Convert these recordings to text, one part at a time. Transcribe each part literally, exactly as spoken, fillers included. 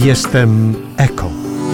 Jestem eko.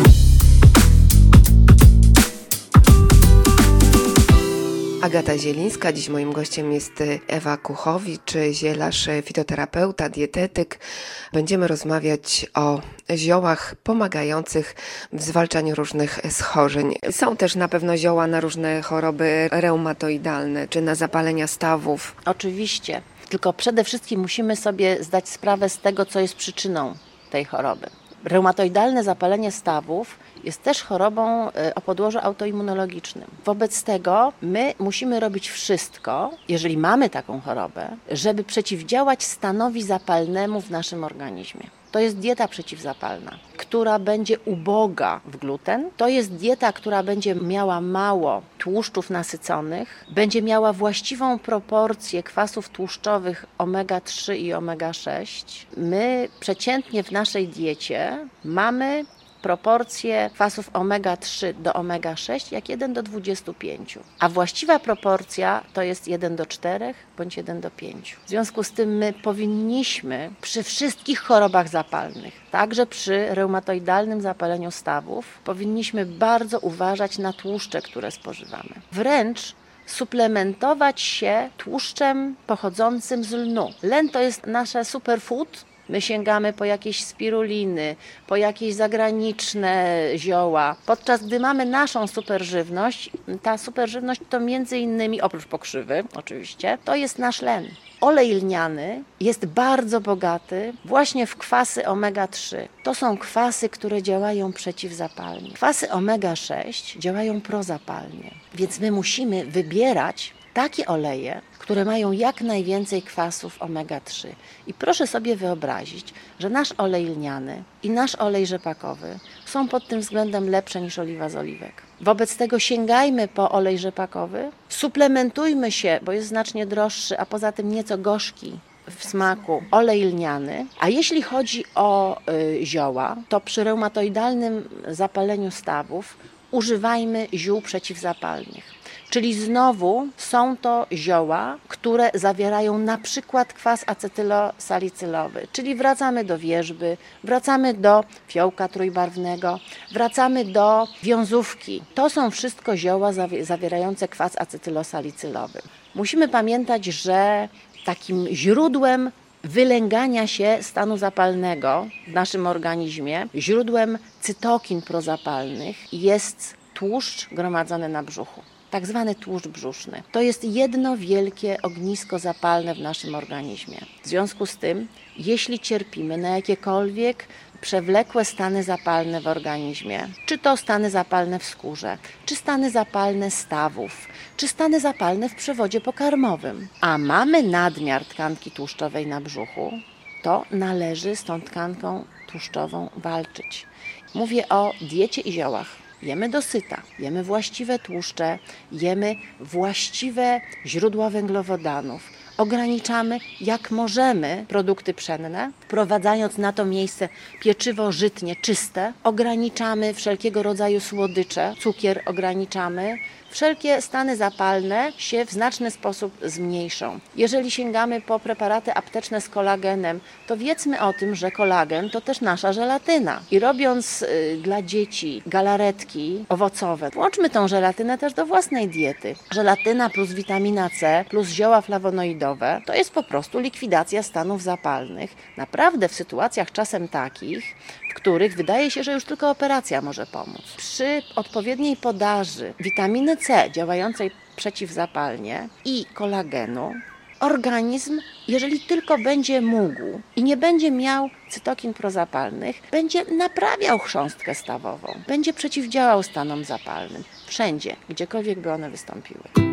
Agata Zielińska, dziś moim gościem jest Ewa Kuchowicz, zielarz, fitoterapeuta, dietetyk. Będziemy rozmawiać o ziołach pomagających w zwalczaniu różnych schorzeń. Są też na pewno zioła na różne choroby reumatoidalne, czy na zapalenia stawów. Oczywiście, tylko przede wszystkim musimy sobie zdać sprawę z tego, co jest przyczyną tej choroby. Reumatoidalne zapalenie stawów jest też chorobą o podłożu autoimmunologicznym. Wobec tego my musimy robić wszystko, jeżeli mamy taką chorobę, żeby przeciwdziałać stanowi zapalnemu w naszym organizmie. To jest dieta przeciwzapalna, która będzie uboga w gluten. To jest dieta, która będzie miała mało tłuszczów nasyconych, będzie miała właściwą proporcję kwasów tłuszczowych omega trzy i omega sześć. My przeciętnie w naszej diecie mamy proporcje kwasów omega trzy do omega sześć jak jeden do dwudziestu pięciu, a właściwa proporcja to jest jeden do czterech bądź jeden do pięciu. W związku z tym my powinniśmy przy wszystkich chorobach zapalnych, także przy reumatoidalnym zapaleniu stawów, powinniśmy bardzo uważać na tłuszcze, które spożywamy. Wręcz suplementować się tłuszczem pochodzącym z lnu. Len to jest nasze superfood. My sięgamy po jakieś spiruliny, po jakieś zagraniczne zioła, podczas gdy mamy naszą superżywność. Ta superżywność to między innymi, oprócz pokrzywy oczywiście, to jest nasz len. Olej lniany jest bardzo bogaty właśnie w kwasy omega trzy. To są kwasy, które działają przeciwzapalnie. Kwasy omega sześć działają prozapalnie, więc my musimy wybierać takie oleje, które mają jak najwięcej kwasów omega trzy. I proszę sobie wyobrazić, że nasz olej lniany i nasz olej rzepakowy są pod tym względem lepsze niż oliwa z oliwek. Wobec tego sięgajmy po olej rzepakowy, suplementujmy się, bo jest znacznie droższy, a poza tym nieco gorzki w smaku, olej lniany. A jeśli chodzi o y, zioła, to przy reumatoidalnym zapaleniu stawów używajmy ziół przeciwzapalnych. Czyli znowu są to zioła, które zawierają na przykład kwas acetylosalicylowy, czyli wracamy do wierzby, wracamy do fiołka trójbarwnego, wracamy do wiązówki. To są wszystko zioła zawierające kwas acetylosalicylowy. Musimy pamiętać, że takim źródłem wylęgania się stanu zapalnego w naszym organizmie, źródłem cytokin prozapalnych jest tłuszcz gromadzony na brzuchu. Tak zwany tłuszcz brzuszny. To jest jedno wielkie ognisko zapalne w naszym organizmie. W związku z tym, jeśli cierpimy na jakiekolwiek przewlekłe stany zapalne w organizmie, czy to stany zapalne w skórze, czy stany zapalne stawów, czy stany zapalne w przewodzie pokarmowym, a mamy nadmiar tkanki tłuszczowej na brzuchu, to należy z tą tkanką tłuszczową walczyć. Mówię o diecie i ziołach. Jemy dosyta, jemy właściwe tłuszcze, jemy właściwe źródła węglowodanów. Ograniczamy jak możemy produkty pszenne, wprowadzając na to miejsce pieczywo żytnie czyste. Ograniczamy wszelkiego rodzaju słodycze, cukier ograniczamy. Wszelkie stany zapalne się w znaczny sposób zmniejszą. Jeżeli sięgamy po preparaty apteczne z kolagenem, to wiedzmy o tym, że kolagen to też nasza żelatyna. I robiąc y, dla dzieci galaretki owocowe, włączmy tą żelatynę też do własnej diety. Żelatyna plus witamina C plus zioła flawonoidowe to jest po prostu likwidacja stanów zapalnych. Naprawdę w sytuacjach czasem takich, w których wydaje się, że już tylko operacja może pomóc. Przy odpowiedniej podaży witaminy C działającej przeciwzapalnie i kolagenu, organizm, jeżeli tylko będzie mógł i nie będzie miał cytokin prozapalnych, będzie naprawiał chrząstkę stawową, będzie przeciwdziałał stanom zapalnym, wszędzie, gdziekolwiek by one wystąpiły.